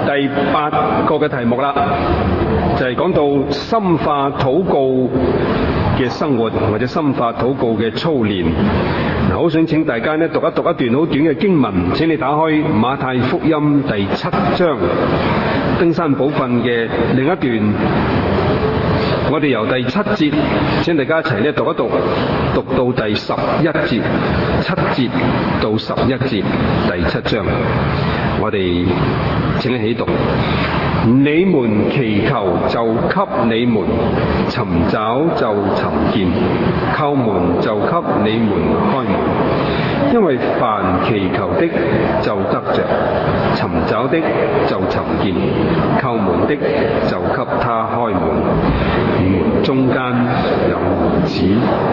第8個嘅題目啦，就係講到深化禱告嘅生活或者深化禱告嘅操練。好想請大家呢讀一段好短嘅經文，請你打開馬太福音第7章登山寶訓嘅另一段。我哋由第7節，請大家一齊呢讀一讀，讀到第11節，7節到11節，第7章。我哋請一起讀。你們祈求就給你們，尋找就尋見，叩門就給你們開門。因為凡祈求的就得着，尋找的就尋見，叩門的就給他開門。你們中間有兒子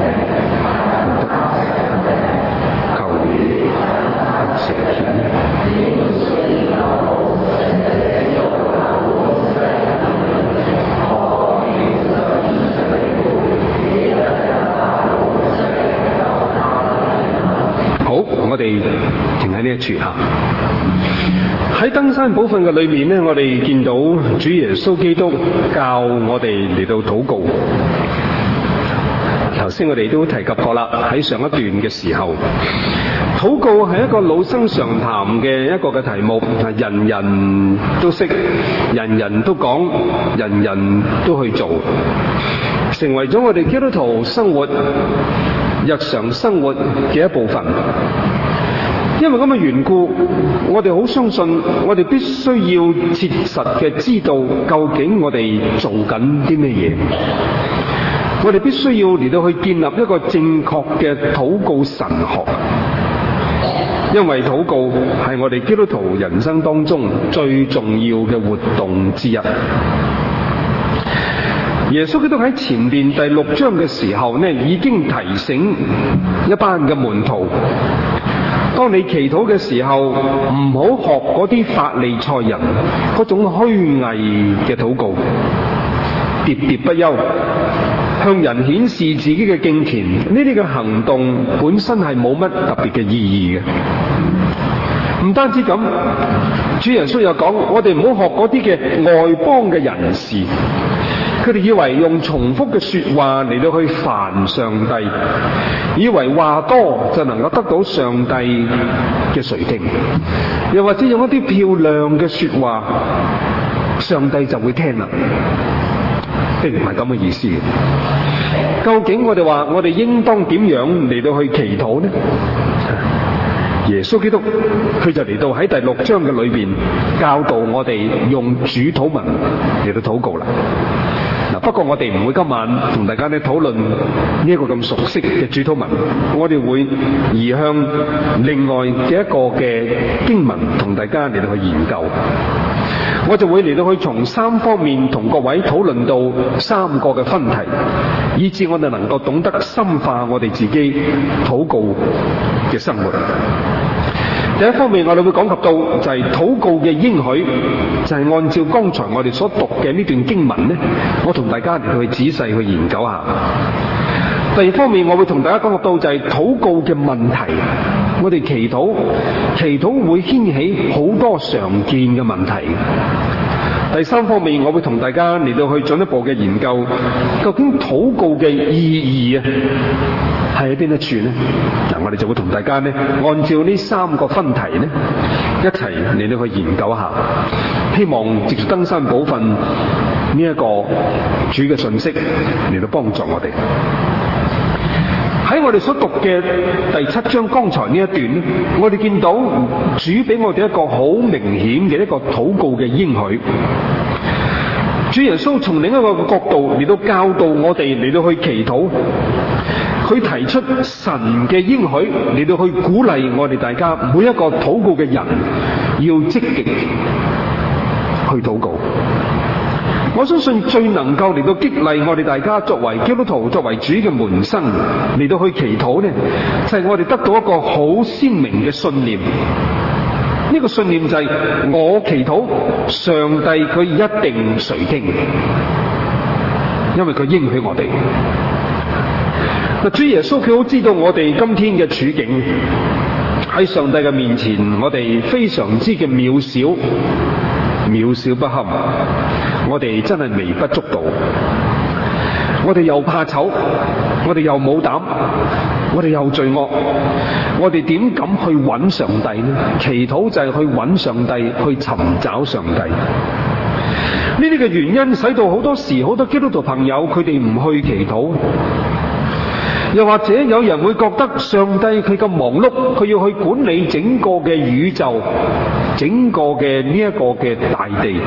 求你成全。我哋停喺呢一處嚇。喺登山寶訓嘅裏面呢，我哋見到主耶穌基督教我哋嚟到禱告。頭先我哋都提及過啦，喺上一段嘅時候，禱告係一個老生常談嘅一個嘅題目，人人都識，人人都講，人人都去做，成為咗我哋基督徒生活日常生活嘅一部分。因為咁嘅緣故，我哋好相信，我哋必須要切實嘅知道究竟我哋做緊啲咩嘢。我哋必須要嚟到去建立一個正確嘅禱告神學，因為禱告係我哋基督徒人生當中最重要嘅活動之一。耶穌基督喺前邊第6章嘅時候呢，已經提醒一班嘅門徒，當你祈禱嘅時候，唔好學嗰啲法利賽人嗰種虛偽嘅禱告，喋喋不休，向人顯示自己嘅敬虔。呢啲嘅行動本身係冇乜特別嘅意義嘅。唔單止咁，主耶穌又講，我哋唔好學嗰啲嘅外邦嘅人士。佢哋以為用重複嘅說話嚟到去煩上帝，以為話多就能夠得到上帝嘅垂聽，又或者用一啲漂亮嘅說話，上帝就會聽啦。並唔係咁嘅意思。究竟我哋話我哋應當點樣嚟到去祈禱呢？耶穌基督佢就嚟到喺第6章嘅裏邊教導我哋用主禱文嚟到禱告啦。不過我哋唔會今晚同大家咧討論呢一個咁熟悉嘅主禱文，我哋會移向另外嘅一個嘅經文同大家嚟到去研究。我就會嚟到去從3方面同各位討論到3個嘅分題，以致我哋能夠懂得深化我哋自己禱告嘅生活。第一方面，我哋會講及到就係禱告嘅應許，就係按照剛才我哋所讀嘅呢段經文呢，我同大家嚟到去仔細去研究下。第二方面，我會同大家講及到就係禱告嘅問題。我哋祈禱會掀起好多常見嘅問題。第三方面，我會同大家嚟到去進一步嘅研究，究竟禱告嘅意義係喺邊一處呢？嗱，我哋就會同大家呢，按照呢3個分題呢，一齊嚟到去研究一下，希望藉住登山寶訓呢一個主嘅信息嚟到幫助我哋。喺我哋所讀嘅第7章剛才呢一段呢，我哋見到主俾我哋一個好明顯嘅一個禱告嘅應許。主耶穌從另一個角度嚟到教導我哋嚟到去祈禱，佢提出神嘅應許嚟到去鼓勵我哋大家每一個禱告嘅人要積極去禱告。我相信最能夠嚟到激勵我哋大家作為基督徒、作為主嘅門生嚟到去祈禱呢，就係我哋得到一個好鮮明嘅信念。呢個信念就係我祈禱，上帝佢一定垂聽，因為佢應許我哋。主耶穌佢好知道我哋今天嘅處境，喺上帝嘅面前，我哋非常之嘅渺小， 渺小不堪，我哋真係微不足道。我哋又怕醜，我哋又冇膽，我哋又罪惡，我哋點敢去揾上帝呢？祈禱就係去揾上帝，去尋找上帝。呢啲嘅原因使到好多時好多基督徒朋友佢哋唔去祈禱。又或者有人會覺得上帝佢咁忙碌，佢要去管理整個嘅宇宙，整個嘅呢一個嘅大地，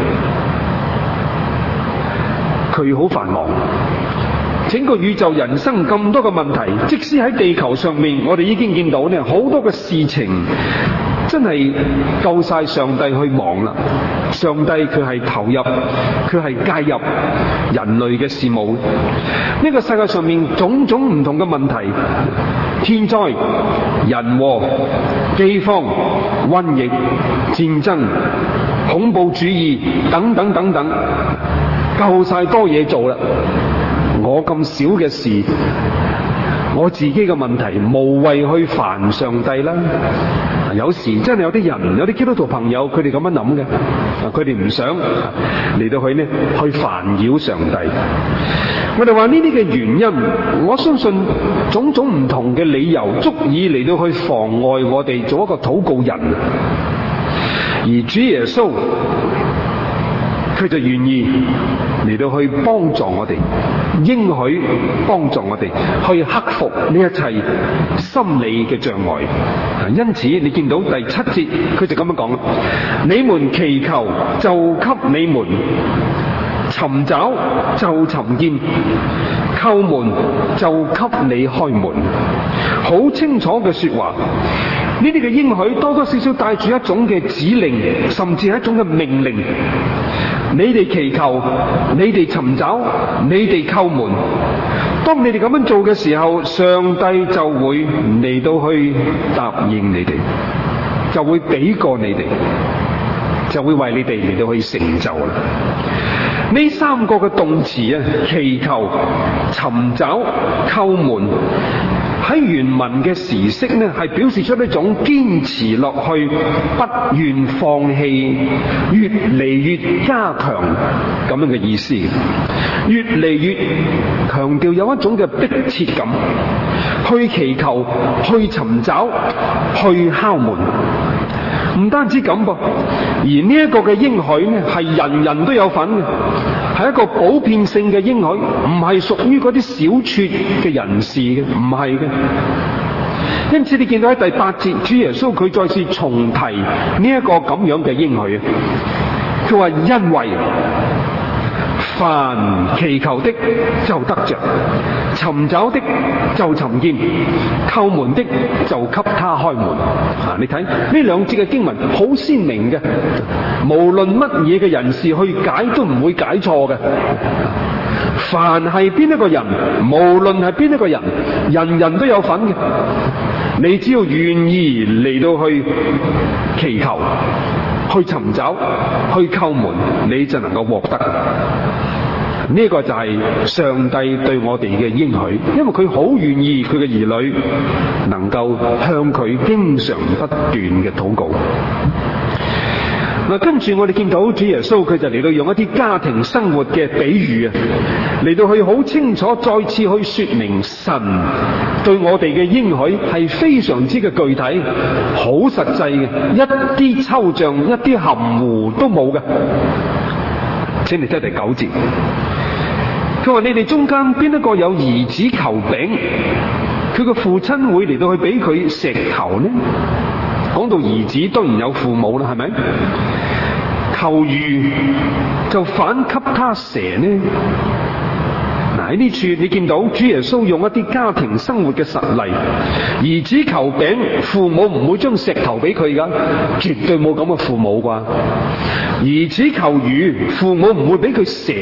佢好繁忙。整個宇宙人生咁多嘅問題，即使喺地球上面，我哋已經見到呢好多嘅事情，真係夠晒上帝去忙啦。上帝佢係投入，佢係介入人類嘅事務。呢個世界上面種種唔同嘅問題，天災、人禍、饑荒、瘟疫、戰爭、恐怖主義等等等等，夠晒多嘢做啦。我咁少嘅事，我自己嘅問題，無謂去煩上帝啦。有時真係有啲人，有啲基督徒朋友，佢哋咁樣諗嘅，佢哋唔想嚟到去煩擾上帝。我哋話呢啲嘅原因，我相信種種唔同嘅理由，足以嚟到去妨礙我哋做一個禱告人。而主耶穌，佢就願意嚟到去幫助我哋，應許幫助我哋去克服呢一切心理嘅障礙。因此你見到第7節佢就咁樣講：你們祈求就給你們，尋找就尋見，叩門就給你開門。好清楚嘅說話。呢啲嘅應許多多少少帶住一種嘅指令，甚至係一種嘅命令。你哋祈求，你哋尋找，你哋叩門。當你哋咁樣做嘅時候，上帝就會嚟到去答應你哋，就會俾過你哋，就會為你哋嚟到去成就啦。呢3個嘅動詞啊，祈求、尋找、叩門，喺原文嘅時式呢，係表示出一種堅持落去，不願放棄，越嚟越加強咁樣嘅意思。越嚟越強調有一種嘅迫切感，去祈求，去尋找，去敲門。唔單止咁噃，而呢一個嘅應許呢，係人人都有份嘅，係一個普遍性嘅應許，唔係屬於嗰啲小撮嘅人士嘅，唔係嘅。因此你見到喺第8節，主耶穌佢再次重提呢一個咁樣嘅應許，佢話因為凡祈求的就得着，尋找的就尋見，叩門的就給他開門。你睇呢2節嘅經文好鮮明嘅，無論乜嘢嘅人士去解都唔會解錯嘅。凡係邊一個人，無論係邊一個人，人人都有份嘅。你只要願意嚟到去祈求，去尋找，去叩門，你就能夠獲得。呢個就係上帝對我哋嘅應許，因為佢好願意佢嘅兒女能夠向佢經常不斷嘅禱告。嗱，跟住我哋見到主耶穌佢就嚟到用一啲家庭生活嘅比喻啊，嚟到去好清楚再次去說明神對我哋嘅應許係非常之嘅具體，好實際嘅，一啲抽象一啲含糊都冇嘅。請你睇第9節，佢話你哋中間邊一個有兒子求餅，佢個父親會嚟到去俾佢石頭呢？講到兒子當然有父母啦，係咪？求魚就反給他蛇呢？嗱，喺呢處你見到主耶穌用一啲家庭生活嘅實例，兒子求餅，父母唔會將石頭俾佢噶，絕對冇咁嘅父母啩。兒子求魚，父母唔會俾佢蛇。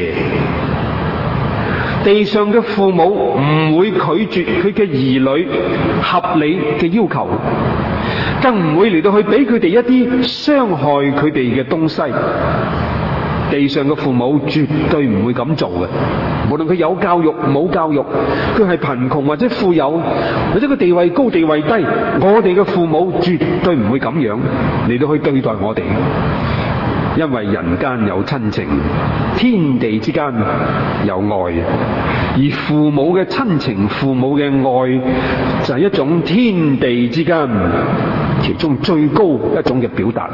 地上嘅父母唔會拒絕佢嘅兒女合理嘅要求，更唔會嚟到去俾佢哋一啲傷害佢哋嘅東西。地上嘅父母絕對唔會咁做嘅，無論佢有教育冇教育，佢係貧窮或者富有，或者佢地位高地位低，我哋嘅父母絕對唔會咁樣嚟到去對待我哋。 因為人間有親情，天地之間有愛，而父母嘅親情、父母嘅愛就係一種天地之間其中最高一種嘅表達。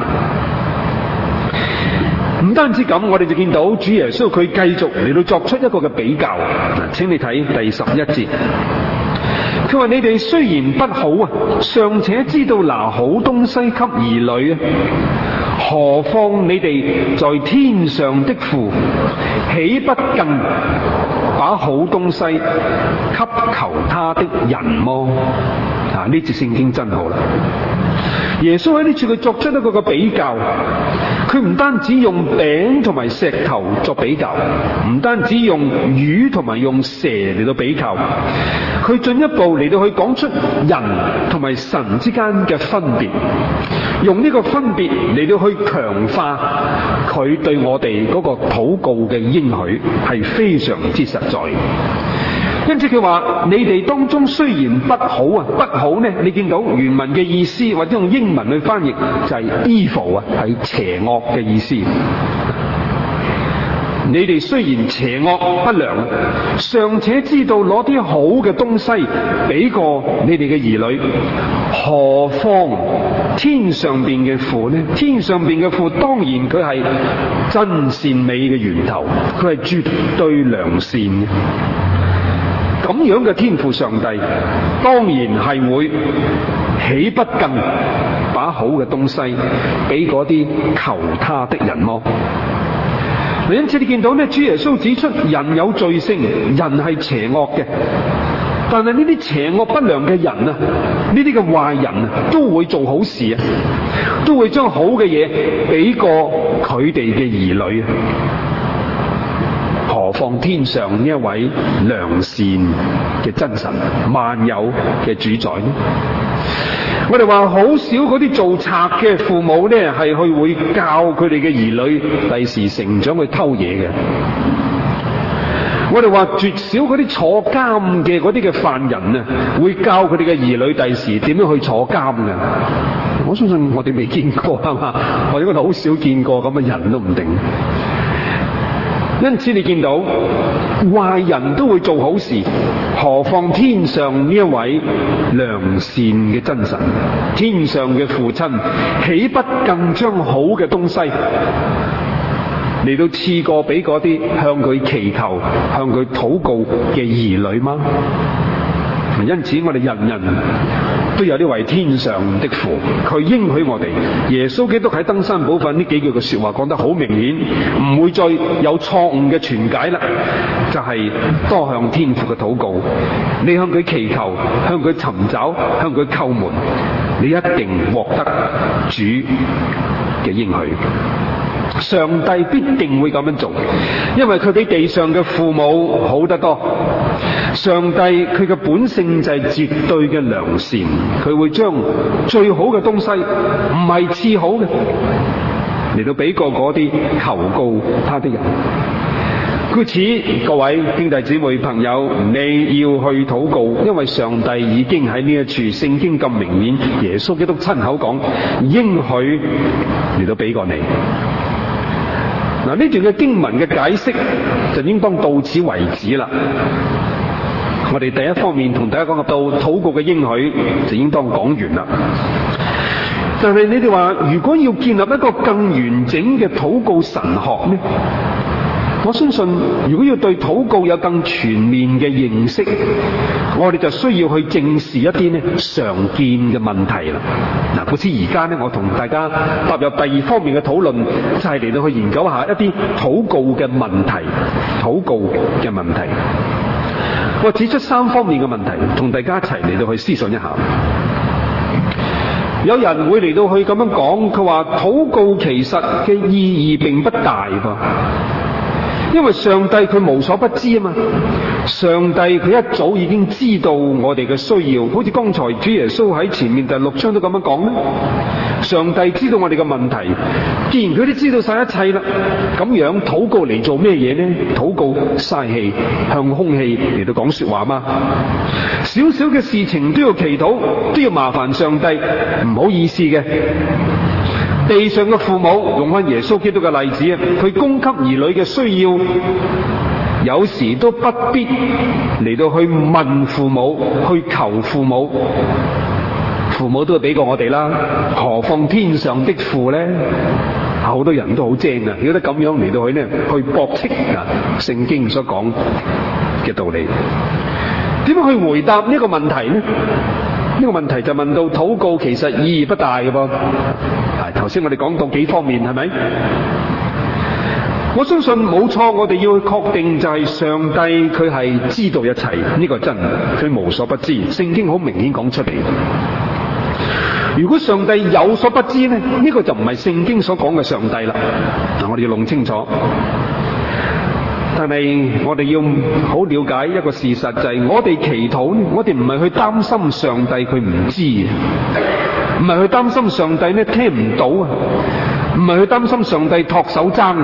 唔單止咁，我哋就見到主耶穌佢繼續嚟到作出一個嘅比較。請你睇第11節，佢話：你哋雖然不好啊，尚且知道拿好東西給兒女啊，何況你哋在天上的父，豈不更把好東西給求他的人麼？呢節聖經真好啦！耶穌喺呢處佢作出一個嘅比較，佢唔單止用餅同埋石頭作比較，唔單止用魚同埋用蛇嚟到比較，佢進一步嚟到去講出人同埋神之間嘅分別，用呢個分別嚟到去強化佢對我哋嗰個禱告嘅應許，係非常之實在。因此佢話：你哋當中雖然不好啊，不好呢？你見到原文嘅意思，或者用英文去翻譯就係 evil 啊，係邪惡嘅意思。你哋雖然邪惡不良，尚且知道攞啲好嘅東西俾過你哋嘅兒女，何況天上邊嘅父呢？天上邊嘅父當然佢係真善美嘅源頭，佢係絕對良善嘅。咁樣嘅天父上帝當然係會，豈不更把好嘅東西俾嗰啲求他的人麼？因此你見到呢，主耶穌指出人有罪性，人係邪惡嘅，但係呢啲邪惡不良嘅人啊，呢啲嘅壞人啊，都會做好事啊，都會將好嘅嘢俾過佢哋嘅兒女啊。何況天上呢一位良善嘅真神，萬有嘅主宰呢？我哋話好少嗰啲做賊嘅父母呢，係去會教佢哋嘅兒女第時成長去偷嘢嘅。我哋話絕少嗰啲坐監嘅嗰啲嘅犯人啊，會教佢哋嘅兒女第時點樣去坐監嘅。我相信我哋未見過係嘛，或者我哋好少見過咁嘅人都唔定。因此你見到壞人都會做好事，何況天上呢一位良善嘅真神，天上嘅父親，豈不更將好嘅東西嚟到賜過俾嗰啲向佢祈求、向佢禱告嘅兒女嗎？因此我哋人人都有呢位天上的父，佢應許我哋，耶穌基督喺登山寶訓呢幾句嘅說話講得好明顯，唔會再有錯誤嘅傳解啦，就係多向天父嘅禱告，你向佢祈求，向佢尋找，向佢叩門，你一定獲得主嘅應許。上帝必定會咁樣做，因為佢比地上嘅父母好得多。上帝佢嘅本性就係絕對嘅良善，佢會將最好嘅東西，唔係次好嘅，嚟到俾過嗰啲求告他的人。故此，各位兄弟姊妹朋友，你要去禱告，因為上帝已經喺呢一處聖經咁明顯，耶穌基督親口講應許嚟到俾過你。嗱，呢段嘅經文嘅解釋就應當到此為止啦。我哋第一方面同大家講到禱告嘅應許就應當講完啦。但係你哋話，如果要建立一個更完整嘅禱告神學呢？我相信如果要對禱告有更全面嘅認識，我哋就需要去正視一啲呢常見嘅問題啦。嗱，故此而家呢，我同大家踏入第二方面嘅討論，就係嚟到去研究一下一啲禱告嘅問題。禱告嘅問題，我指出三方面嘅問題，同大家一齊嚟到去思想一下。有人會嚟到去咁樣講，佢話禱告其實嘅意義並不大噃。因為上帝佢無所不知啊嘛，上帝佢一早已經知道我哋嘅需要，好似剛才主耶穌喺前面第6章都咁樣講咧。上帝知道我哋嘅問題，既然佢都知道晒一切啦，咁樣禱告嚟做咩嘢呢？禱告嘥氣，向空氣嚟到講說話嘛。少少嘅事情都要祈禱，都要麻煩上帝，唔好意思嘅。 地上嘅父母，用翻耶穌基督嘅例子啊，佢供給兒女嘅需要，有時都不必嚟到去問父母，去求父母，父母都會俾過我哋啦，何況天上的父呢？好多人都好精啊，曉得咁樣嚟到去呢，去駁斥啊聖經所講嘅道理。點樣去回答呢個問題呢？呢個問題就問到禱告其實意義不大嘅噃。頭先我哋講到幾方面，係咪？我相信冇錯，我哋要去確定就係上帝佢係知道一切，呢個真，佢無所不知。聖經好明顯講出嚟。如果上帝有所不知呢，呢個就唔係聖經所講嘅上帝啦。嗱，我哋要弄清楚。但係我哋要好了解一個事實，就係我哋祈禱，我哋唔係去擔心上帝佢唔知，唔係去擔心上帝呢聽唔到啊，唔係去擔心上帝托手踭。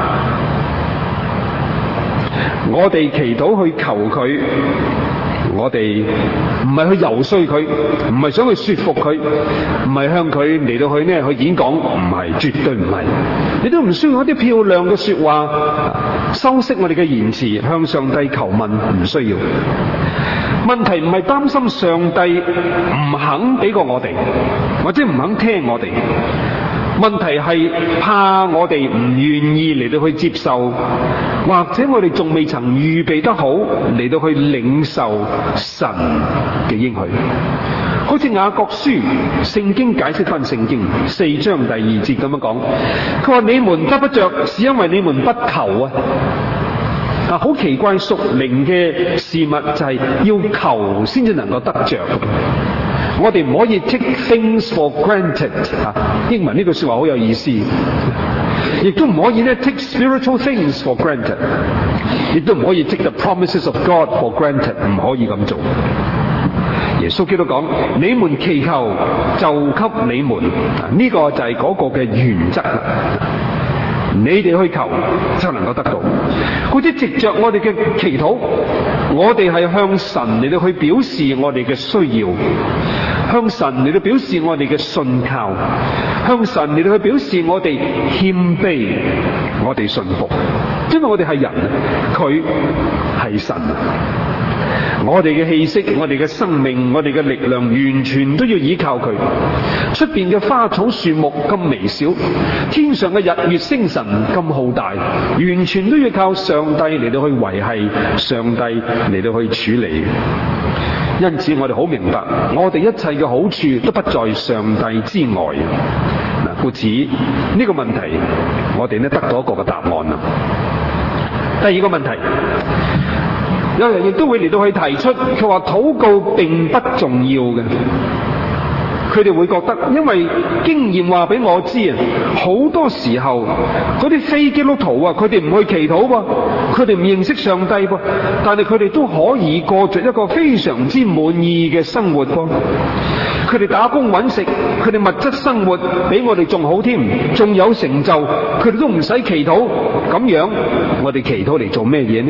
我哋祈禱去求佢，我哋唔係去游說佢，唔係想去說服佢，唔係向佢嚟到去呢去演講，唔係，絕對唔係。你都唔需要一啲漂亮嘅說話修飾我哋嘅言辭，向上帝求問，唔需要。問題唔係擔心上帝唔肯俾過我哋，或者唔肯聽我哋。問題係怕我哋唔願意嚟到去接受，或者我哋仲未曾預備得好嚟到去領受神嘅應許。好似雅各書，聖經解釋翻聖經4章第2節咁樣講，佢話你們得不着，是因為你們不求啊！啊，好奇怪，屬靈嘅事物就係要求先至能夠得着。我哋唔可以 take things for granted 啊！英文呢句說話好有意思，亦都唔可以咧 take spiritual things for granted， 亦都唔可以 take the promises of God for granted， 唔可以咁做。耶穌基督講：你們祈求就給你們，呢個就係嗰個嘅原則啦。你哋去求就能夠得到，好似藉着我哋嘅祈禱，我哋係向神嚟到去表示我哋嘅需要，向神嚟到表示我哋嘅信靠，向神嚟到去表示我哋謙卑，我哋信服，因為我哋係人，佢係神。我哋嘅氣息，我哋嘅生命，我哋嘅力量，完全都要依靠佢。出邊嘅花草樹木咁微小，天上嘅日月星辰咁浩大，完全都要靠上帝嚟到去維繫，上帝嚟到去處理。因此我哋好明白，我哋一切嘅好處都不在上帝之外。嗱，故此呢個問題，我哋呢得到一個嘅答案啦。第二個問題，有人亦都會嚟到去提出，佢話禱告並不重要嘅。佢哋會覺得，因為經驗話俾我知啊，好多時候嗰啲非基督徒啊，佢哋唔去祈禱噃，佢哋唔認識上帝噃，但係佢哋都可以過着一個非常之滿意嘅生活噃。佢哋打工揾食，佢哋物質生活比我哋仲好添，仲有成就，佢哋都唔使祈禱。咁樣我哋祈禱嚟做咩嘢呢？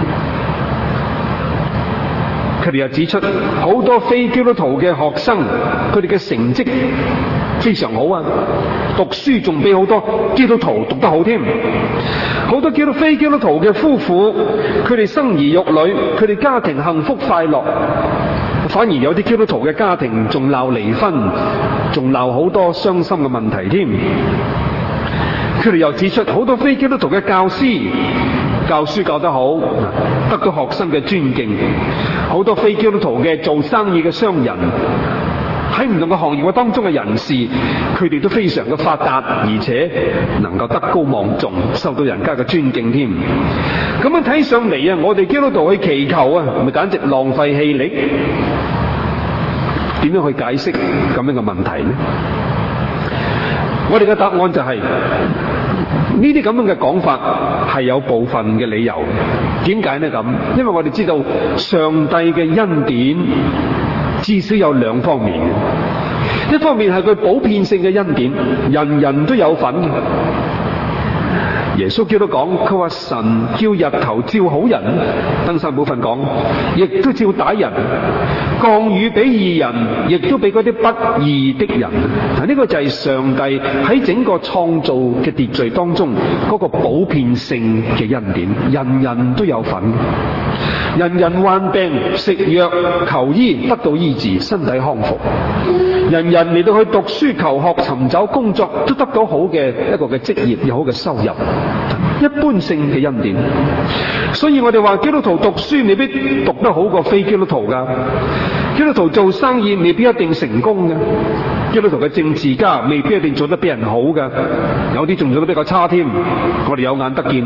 佢哋又指出，好多非基督徒嘅學生，佢哋嘅成績非常好啊，讀書仲比好多基督徒讀得好添。好多非基督徒嘅夫婦，佢哋生兒育女，佢哋家庭幸福快樂，反而有啲基督徒嘅家庭仲鬧離婚，仲鬧好多傷心嘅問題添。佢哋又指出，好多非基督徒嘅教師，教書教得好，得到學生嘅尊敬。好多非基督徒嘅做生意嘅商人，喺唔同嘅行業當中嘅人士，佢哋都非常嘅發達，而且能夠德高望重，受到人家嘅尊敬添。咁樣睇上嚟啊，我哋基督徒去祈求啊，咪簡直浪費氣力。點樣去解釋咁樣嘅問題呢？我哋嘅答案就係呢啲咁樣嘅講法係有部分嘅理由。點解呢？咁因為我哋知道上帝嘅恩典至少有兩方面，一方面係佢普遍性嘅恩典，人人都有份； 耶穌基督講，佢話神叫日頭照好人，登山寶訓講，亦都照歹人；降雨俾義人，亦都俾嗰啲不義的人。呢個就係上帝喺整個創造嘅秩序當中嗰個普遍性嘅恩典，人人都有份，人人患病食藥求醫，得到醫治，身體康復。人人嚟到去讀書求學尋找工作，都得到好嘅一個嘅職業，有好嘅收入，一般性嘅恩典。所以我哋話基督徒讀書未必讀得好過非基督徒噶，基督徒做生意未必一定成功嘅，基督徒嘅政治家未必一定做得比人好噶，有啲仲做得比較差添，我哋有眼得見。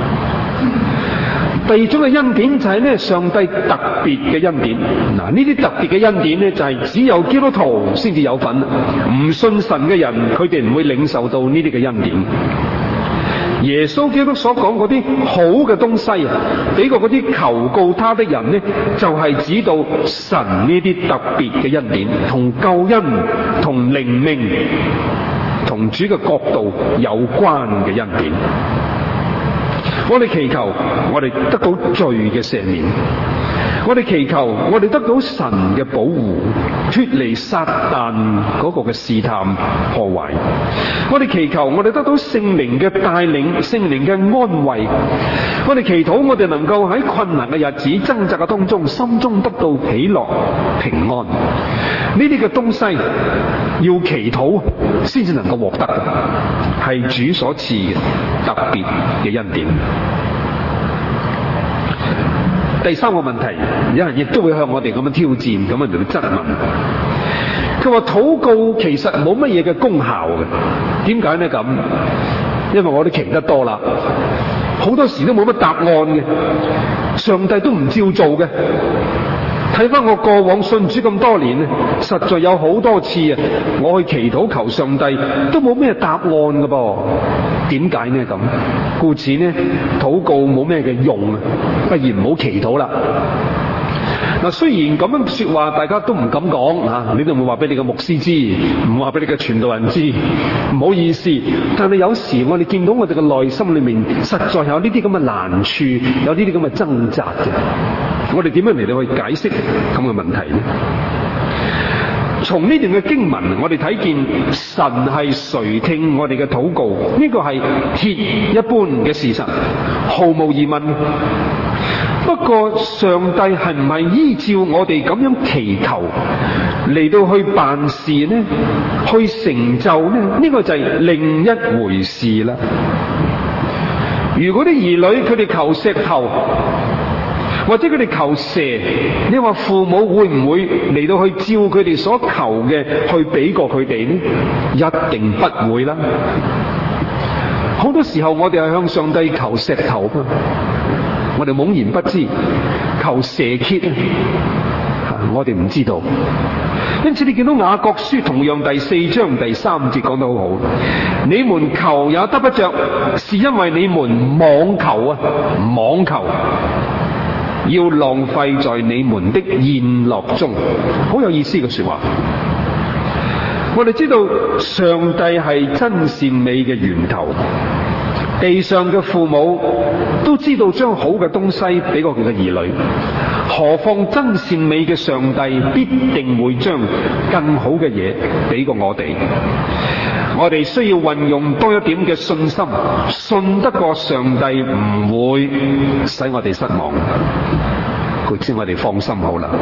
第二種嘅恩典就係咧上帝特別嘅恩典。嗱，呢啲特別嘅恩典咧就係只有基督徒先至有份，唔信神嘅人佢哋唔會領受到呢啲嘅恩典。耶穌基督所講嗰啲好嘅東西啊，俾過嗰啲求告他的人咧，就係指到神呢啲特別嘅恩典，同救恩、同靈命、同主嘅國度有關嘅恩典。我哋祈求我哋得到罪嘅赦免，我哋祈求我哋得到神嘅保護，脫離撒旦嗰個嘅試探破壞。我哋祈求我哋得到聖靈嘅帶領，聖靈嘅安慰。我哋祈禱我哋能夠喺困難嘅日子掙扎嘅當中，心中得到喜樂平安。呢啲嘅東西要祈禱先至能夠獲得，係主所賜嘅特別嘅恩典。第三個問題，有人亦都會向我哋咁樣挑戰，咁樣嚟質問。佢話禱告其實冇乜嘢嘅功效嘅，點解呢咁？因為我都祈得多啦，好多時都冇乜答案嘅，上帝都唔照做嘅。睇翻我過往信主咁多年咧，實在有好多次啊，我去祈禱求上帝都冇咩答案㗎噃。點解呢咁？故此呢，禱告冇咩嘅用啊，不如唔好祈禱啦。嗱，雖然咁樣說話大家都唔敢講啊，你都唔會話俾你嘅牧師知，唔話俾你嘅傳道人知，唔好意思。但係有時我哋見到我哋嘅內心裏面實在有呢啲咁嘅難處，有呢啲咁嘅掙扎嘅，我哋點樣嚟到去解釋咁嘅問題呢？從呢段嘅經文，我哋睇見神係垂聽我哋嘅禱告，呢個係鐵一般嘅事實，毫無疑問。不過上帝係唔係依照我哋咁樣祈求嚟到去辦事呢？去成就呢？呢個就係另一回事啦。如果啲兒女佢哋求石頭，或者佢哋求蛇，你話父母會唔會嚟到去照佢哋所求嘅去俾過佢哋呢？一定不會啦。好多時候我哋係向上帝求石頭嘛，我哋懵然不知，求蛇蠍我哋唔知道。因此你見到雅各書同樣第4章第3節講得好好，你們求也得不着，是因為你們妄求啊，妄求，要浪費在你們的宴樂中。好有意思嘅說話。我哋知道上帝係真善美嘅源頭，地上嘅父母都知道將好嘅東西俾過佢嘅兒女，何況真善美嘅上帝必定會將更好嘅嘢俾過我哋。我哋需要運用多一點嘅信心，信得過上帝唔會使我哋失望，故此我哋放心好啦。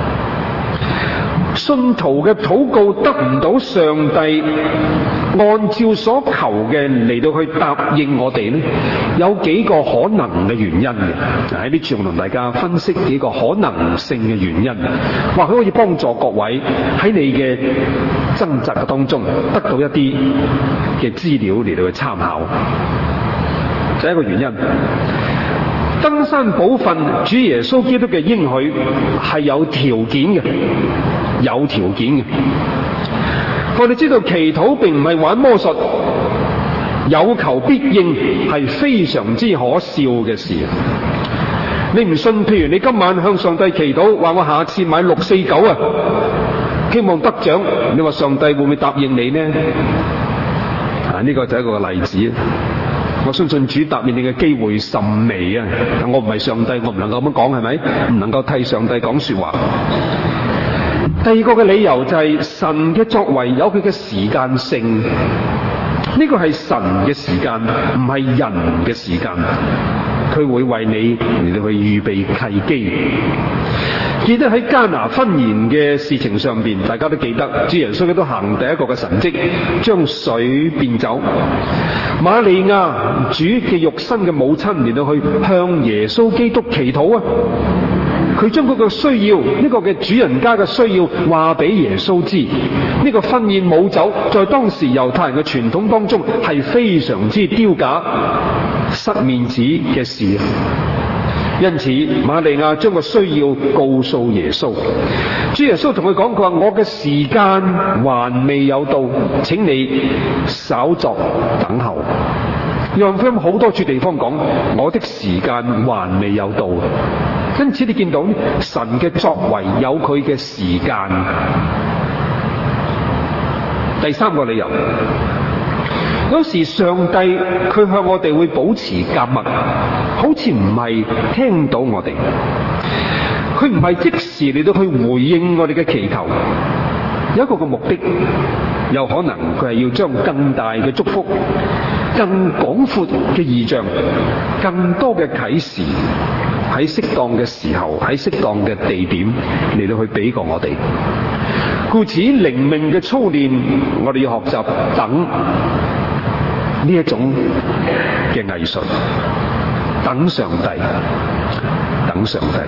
信徒嘅禱告得唔到上帝按照所求嘅嚟到去答應我哋呢，有幾個可能嘅原因嘅。喺呢處我同大家分析幾個可能性嘅原因，或許可以幫助各位喺你嘅掙扎嘅當中得到一啲嘅資料嚟到去參考。第一個原因，登山寶訓主耶穌基督嘅應許係有條件嘅，有條件嘅。我哋知道祈禱並唔係玩魔術，有求必應係非常之可笑嘅事。你唔信，譬如你今晚向上帝祈禱，話我下次買649啊，希望得獎，你話上帝會唔會答應你呢？呢個就係一個例子。 我相信主答應你嘅機會甚微啊！我唔係上帝，我唔能夠咁樣講，係咪？唔能夠替上帝講說話。第二個嘅理由就係神嘅作為有佢嘅時間性，呢個係神嘅時間，唔係人嘅時間。佢會為你嚟到去預備契機。記得喺迦拿婚宴嘅事情上邊，大家都記得，主耶穌都行第一個嘅神蹟，將水變酒。瑪利亞主嘅肉身嘅母親嚟到去向耶穌基督祈禱啊！佢將嗰個需要，呢個嘅主人家嘅需要話俾耶穌知。呢個婚宴冇酒，在當時猶太人嘅傳統當中係非常之丟架、失面子嘅事。因此瑪利亞將個需要告訴耶穌。主耶穌同佢講，佢話我嘅時間還未有到，請你稍作等候。約翰福音好多處地方講我的時間還未有到，因此你見到神嘅作為有佢嘅時間。第三個理由，有時上帝佢向我哋會保持緘默，好似唔係聽到我哋，佢唔係即時嚟到去回應我哋嘅祈求。有一個嘅目的，有可能佢係要將更大嘅祝福、更廣闊嘅異象、更多嘅啟示喺適當嘅時候、喺適當嘅地點嚟到去俾過我哋。故此靈命嘅操練，我哋要學習等呢一種嘅藝術，等上帝，等上帝。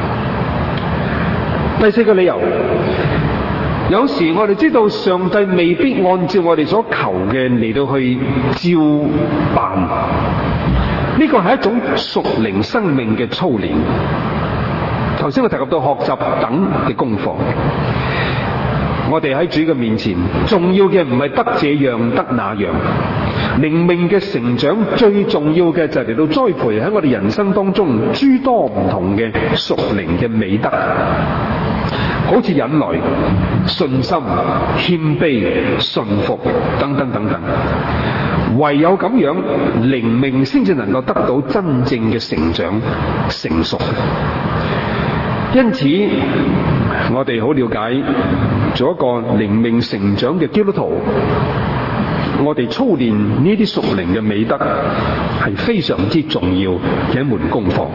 第四個理由，有時我哋知道上帝未必按照我哋所求嘅嚟到去照辦，呢個係一種屬靈生命嘅操練。頭先我提及到學習等嘅功課，我哋喺主嘅面前，重要嘅唔係得這樣得那樣，靈命嘅成長最重要嘅就係嚟到栽培喺我哋人生當中諸多唔同嘅屬靈嘅美德。好似忍耐、信心、謙卑、順服等等等等，唯有咁樣，靈命先至能夠得到真正嘅成長、成熟。因此，我哋好了解，做一個靈命成長嘅基督徒，我哋操練呢啲屬靈嘅美德係非常之重要嘅一門功課。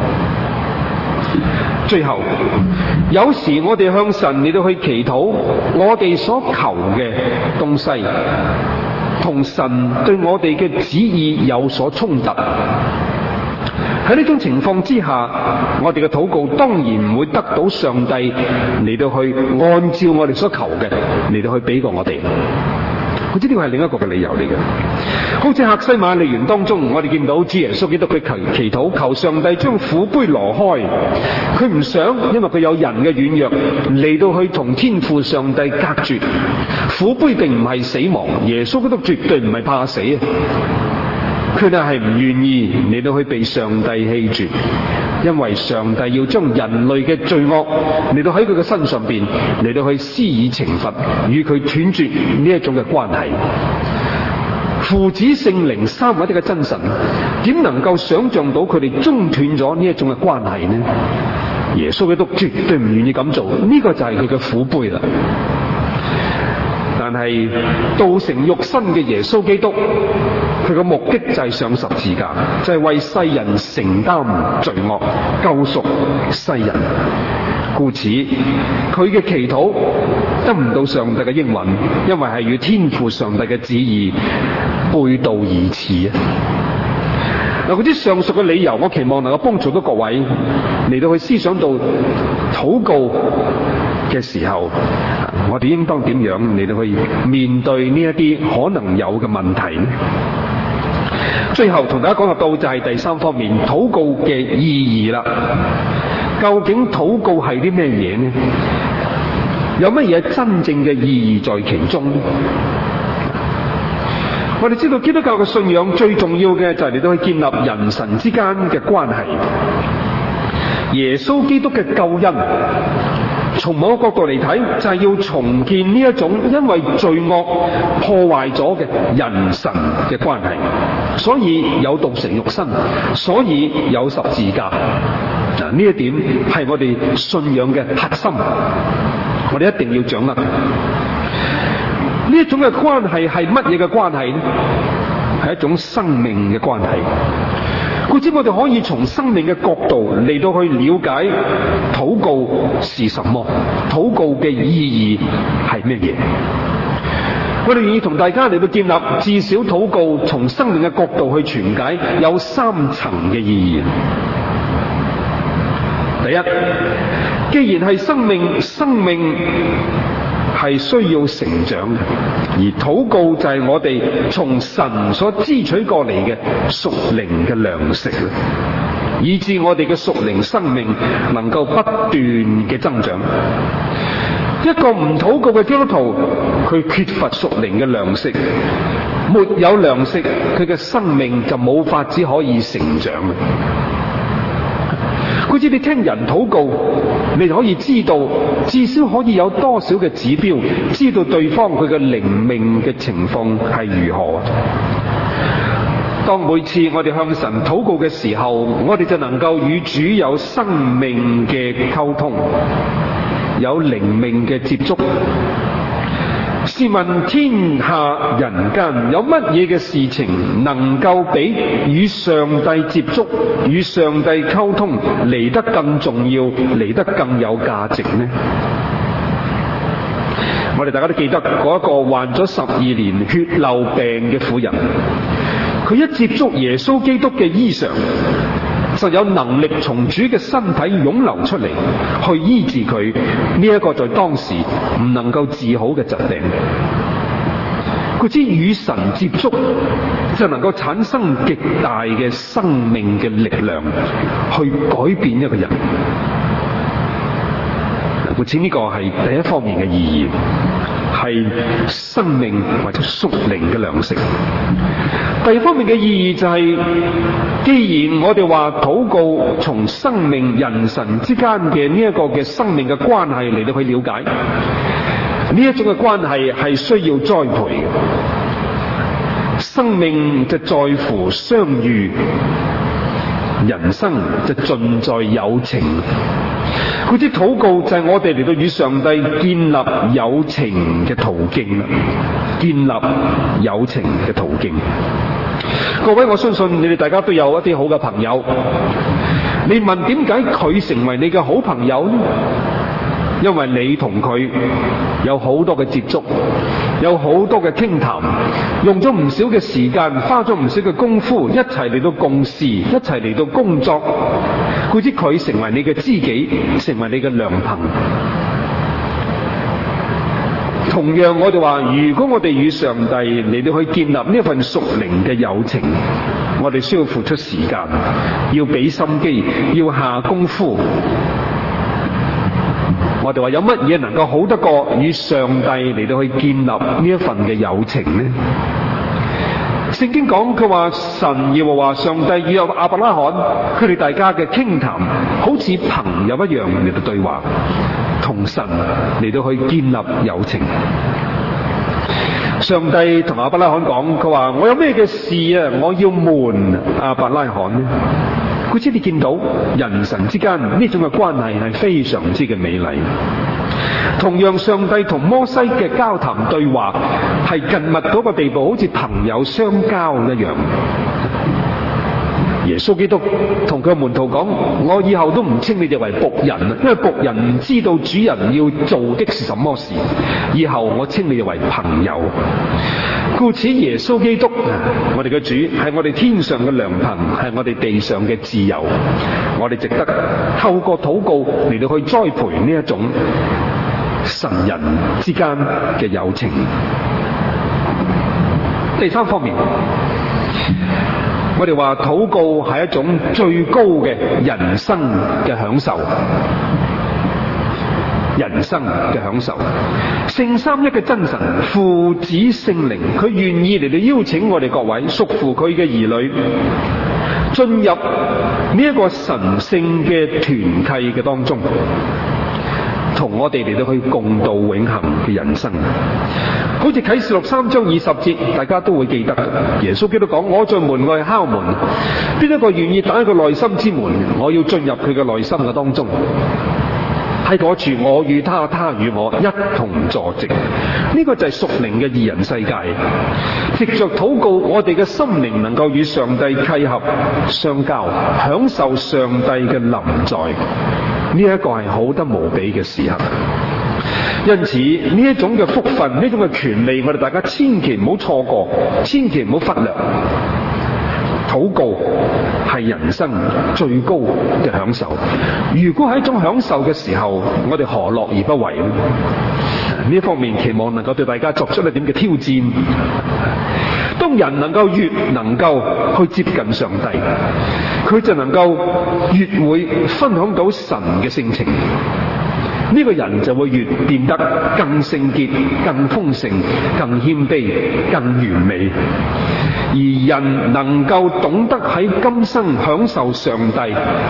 最後，有時我哋向神嚟到去祈禱，我哋所求嘅東西同神對我哋嘅旨意有所衝突。喺呢種情況之下，我哋嘅禱告當然唔會得到上帝嚟到去按照我哋所求嘅嚟到去俾過我哋。我知呢個係另一個嘅理由嚟嘅。好似客西馬尼園當中，我哋見到主耶穌基督佢祈禱求上帝將苦杯挪開，佢唔想因為佢有人嘅軟弱嚟到去同天父上帝隔絕。苦杯並唔係死亡，耶穌基督絕對唔係怕死啊，佢哋係唔願意嚟到去被上帝棄絕，因為上帝要將人類嘅罪惡嚟到喺佢嘅身上邊嚟到去施以懲罰，與佢斷絕呢一種嘅關係。父子聖靈三位一體嘅真神，點能夠想象到佢哋中斷咗呢一種嘅關係呢？耶穌基督絕對唔願意咁做，呢個就係佢嘅苦杯啦。但係道成肉身嘅耶穌基督，佢嘅目的就係上十字架，就係為世人承擔罪惡，救贖世人。故此佢嘅祈禱得唔到上帝嘅應允，因為係與天父上帝嘅旨意背道而馳啊！嗱，嗰啲上述嘅理由，我期望能夠幫助到各位嚟到去思想到禱告嘅時候，我哋應當點樣嚟到去面對呢一啲可能有嘅問題呢？最後同大家講到就係第三方面，禱告嘅意義啦。究竟禱告係啲咩嘢呢？有乜嘢真正嘅意義在其中呢？我哋知道基督教嘅信仰最重要嘅就係嚟到去建立人神之間嘅關係。耶穌基督嘅救恩從某個角度嚟睇，就係要重建呢一種因為罪惡破壞咗嘅人神嘅關係，所以有道成肉身，所以有十字架。嗱，呢一點係我哋信仰嘅核心，我哋一定要掌握。呢一種嘅關係係乜嘢嘅關係呢？係一種生命嘅關係。故此我哋可以從生命嘅角度嚟到去了解禱告是什麼，禱告嘅意義係咩嘢。我哋願意同大家嚟到建立至少禱告從生命嘅角度去傳解有三層嘅意義。第一，既然係生命係需要成長嘅，而禱告就係我哋從神所支取過嚟嘅屬靈嘅糧食，以致我哋嘅屬靈生命能夠不斷嘅增長。一個唔禱告嘅基督徒，佢缺乏屬靈嘅糧食，沒有糧食，佢嘅生命就冇法子可以成長。好似你聽人禱告，你就可以知道，至少可以有多少嘅指標，知道對方佢嘅靈命嘅情況係如何。當每次我哋向神禱告嘅時候，我哋就能夠與主有生命嘅溝通，有靈命嘅接觸。試問天下人間有乜嘢嘅事情能夠比與上帝接觸、與上帝溝通嚟得更重要、嚟得更有價值呢？我哋大家都記得嗰一個患咗12年血漏病嘅婦人，佢一接觸耶穌基督嘅衣裳，就有能力從主嘅身體湧流出嚟，去醫治佢呢一個在當時唔能夠治好嘅疾病。佢知與神接觸就能夠產生極大嘅生命嘅力量，去改變一個人。故此呢個係第一方面嘅意義，係生命或者屬靈嘅糧食。第二方面嘅意義就係，既然我哋話禱告從生命人神之間嘅呢一個嘅生命嘅關係嚟到去了解，呢一種嘅關係係需要栽培嘅。生命就在乎相遇，人生就盡在友情。嗰啲禱告就係我哋嚟到與上帝建立友情嘅途徑，建立友情嘅途徑。各位，我相信你哋大家都有一啲好嘅朋友，你問點解佢成為你嘅好朋友呢？因為你同佢有好多嘅接觸，有好多嘅傾談，用咗唔少嘅時間，花咗唔少嘅功夫，一齊嚟到共事，一齊嚟到工作，故此佢成為你嘅知己，成為你嘅良朋。同樣我哋話，如果我哋與上帝嚟到去建立呢一份屬靈嘅友情，我哋需要付出時間，要俾心機，要下功夫。我哋話有乜嘢能夠好得過與上帝嚟到去建立呢一份嘅友情呢？聖經講佢話神耶和華上帝與亞伯拉罕，佢哋大家嘅傾談好似朋友一樣嚟到對話，同神嚟到去建立友情。上帝同亞伯拉罕講，佢話我有咩嘅事啊，我要瞞亞伯拉罕呢？佢知你見到人神之間呢種嘅關係係非常之嘅美麗。同樣上帝同摩西嘅交談對話係近密到個地步，好似朋友相交一樣。耶穌基督同佢嘅門徒講，我以後都唔稱你哋為僕人，因為僕人唔知道主人要做的是什麼事，以後我稱你哋為朋友。故此耶穌基督，我哋嘅主係我哋天上嘅良朋，係我哋地上嘅摯友，我哋值得透過禱告嚟到去栽培呢一種神人之間嘅友情。第三方面，我哋話禱告係一種最高嘅人生嘅享受，人生嘅享受。聖三一嘅真神父子聖靈，佢願意嚟到邀請我哋各位屬乎佢嘅兒女進入呢一個神聖嘅團契嘅當中。 同我哋嚟到去共度永恆嘅人生。好似啟示錄3章20節，大家都會記得嘅。耶穌基督講：我在門外敲門，邊一個願意打開佢內心之門，我要進入佢嘅內心嘅當中。喺嗰處，我與他，他與我一同坐席。呢個就係屬靈嘅二人世界。藉着禱告，我哋嘅心靈能夠與上帝契合相交，享受上帝嘅臨在。呢一個係好得無比嘅時刻。因此呢一種嘅福分，呢種嘅權利，我哋大家千祈唔好錯過，千祈唔好忽略。禱告係人生最高嘅享受。如果係一種享受嘅時候，我哋何樂而不為呢？呢一方面期望能夠對大家作出一點嘅挑戰。當人能夠越能夠去接近上帝，佢就能夠越會分享到神嘅性情。呢個人就會越變得更聖潔、更豐盛、更謙卑、更完美。而人能夠懂得喺今生享受上帝，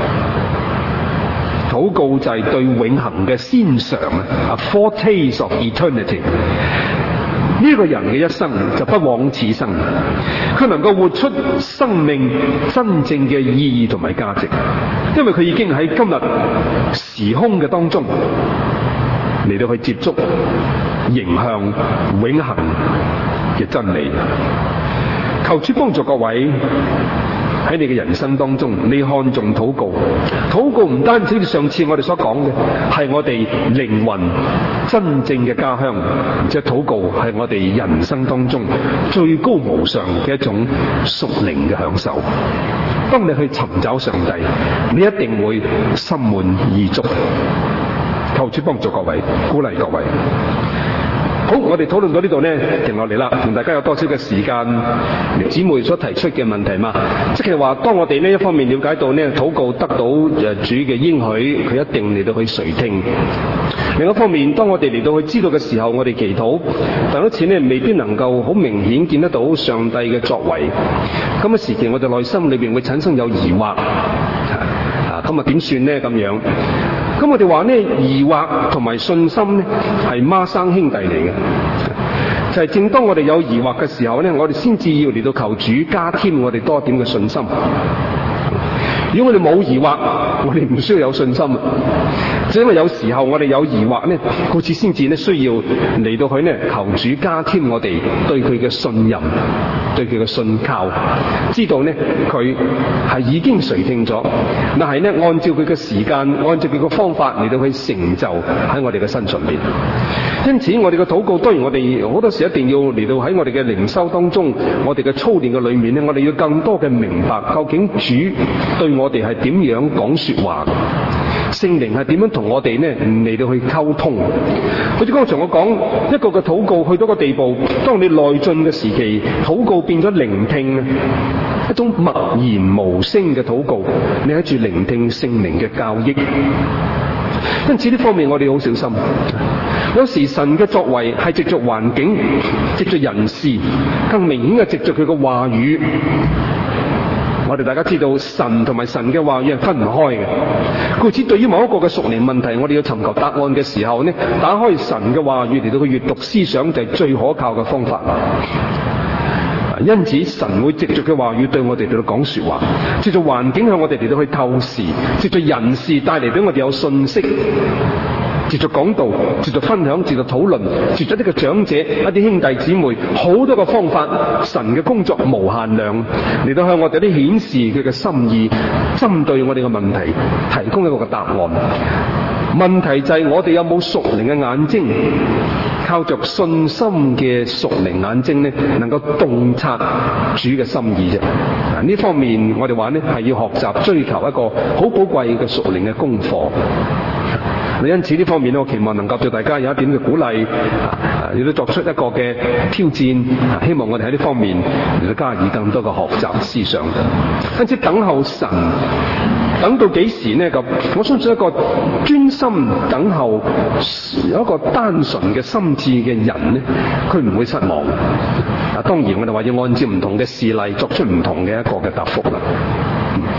禱告就係對永恆嘅先嘗啊 ，foretaste of eternity。呢個人嘅一生就不枉此生，佢能夠活出生命真正嘅意義同埋價值，因為佢已經喺今日時空嘅當中嚟到去接觸迎向永恆嘅真理。求主幫助各位喺你嘅人生當中，你看重禱告。禱告唔單止好似上次我哋所講嘅，係我哋靈魂真正嘅家鄉，即係禱告係我哋人生當中最高無上嘅一種屬靈嘅享受。當你去尋找上帝，你一定會心滿意足。求主幫助各位，鼓勵各位。好，我哋討論到呢度呢，停落嚟啦，同大家有多少嘅時間，姊妹所提出嘅問題嘛，即係話當我哋呢一方面了解到呢，禱告得到主嘅應許，佢一定嚟到去垂聽。另一方面，當我哋嚟到去知道嘅時候，我哋祈禱，但好似呢未必能夠好明顯見得到上帝嘅作為。咁嘅時期，我哋內心裏邊會產生有疑惑，咁啊點算呢？咁樣。咁我哋話呢，疑惑同埋信心呢係孖生兄弟嚟嘅，就係正當我哋有疑惑嘅時候呢，我哋先至要嚟到求主加添我哋多點嘅信心。如果我哋冇疑惑，我哋唔需要有信心啊！就因為有時候我哋有疑惑呢，故此先至呢需要嚟到去呢求主加添我哋對佢嘅信任，對佢嘅信靠，知道呢佢係已經垂聽咗，但係呢按照佢嘅時間，按照佢嘅方法嚟到去成就喺我哋嘅身上面。因此我哋嘅禱告，當然我哋好多時一定要嚟到喺我哋嘅靈修當中，我哋嘅操練嘅裏面呢，我哋要更多嘅明白究竟主對我哋係點樣講說話，聖靈係點樣同我哋呢嚟到去溝通。好似剛才我講一個嘅禱告去到個地步，當你內進嘅時期，禱告變咗聆聽，一種默然無聲嘅禱告，你喺住聆聽聖靈嘅教益。因此呢方面我哋好小心。有時神嘅作為係藉着環境，藉着人事，更明顯嘅藉着佢嘅話語。我哋大家知道神同埋神嘅話語係分唔開嘅，故此對於某一個嘅屬靈問題，我哋要尋求答案嘅時候呢，打開神嘅話語嚟到去閱讀思想就係最可靠嘅方法。因此神會藉着嘅話語對我哋嚟到講說話，藉着環境向我哋嚟到去透視，藉着人事帶嚟俾我哋有信息，藉着講道，藉着分享，藉着討論，藉着呢個長者一啲兄弟姊妹，好多個方法，神嘅工作無限量，嚟到向我哋啲顯示佢嘅心意，針對我哋嘅問題提供一個嘅答案。問題就係我哋有冇屬靈嘅眼睛，靠着信心嘅屬靈眼睛呢，能夠洞察主嘅心意啫。呢方面我哋話呢係要學習追求一個好寶貴嘅屬靈嘅功課。因此呢方面呢，我期望能夠對大家有一點嘅鼓勵，亦都作出一個嘅挑戰，希望我哋喺呢方面嚟到加以更多嘅學習思想。因此等候神，等到幾時呢？咁我相信一個專心等候，有一個單純嘅心志嘅人呢，佢唔會失望。當然我哋話要按照唔同嘅事例作出唔同嘅一個嘅答覆啦。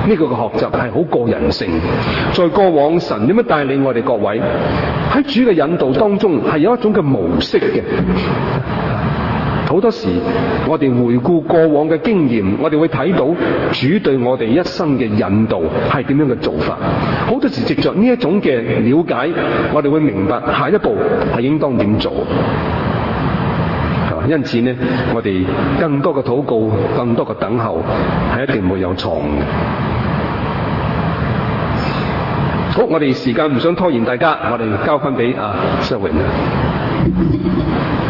呢個嘅學習係好個人性。在過往神點樣帶領我哋各位喺主嘅引導當中，係有一種嘅模式嘅。好多時我哋回顧過往嘅經驗，我哋會睇到主對我哋一生嘅引導係點樣嘅做法。好多時藉着呢一種嘅了解，我哋會明白下一步係應當點做。因此呢，我哋更多嘅禱告，更多嘅等候，係一定會有錯誤嘅。好，我哋時間唔想拖延大家，我哋交翻俾施榮。